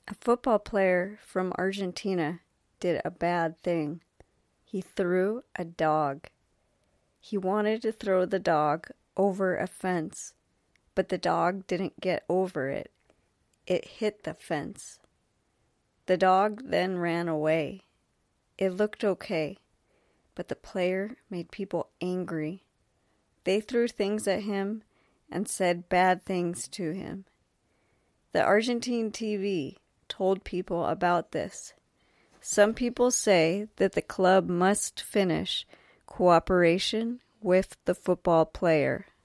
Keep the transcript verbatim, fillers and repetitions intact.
A football player from Argentina did a bad thing. He threw a dog. He wanted to throw the dog over a fence, but the dog didn't get over it. It hit the fence. The dog then ran away. It looked okay, but the player made people angry. They threw things at him and said bad things to him. The Argentine T V told people about this. Some people say that the club must finish cooperation with the football player.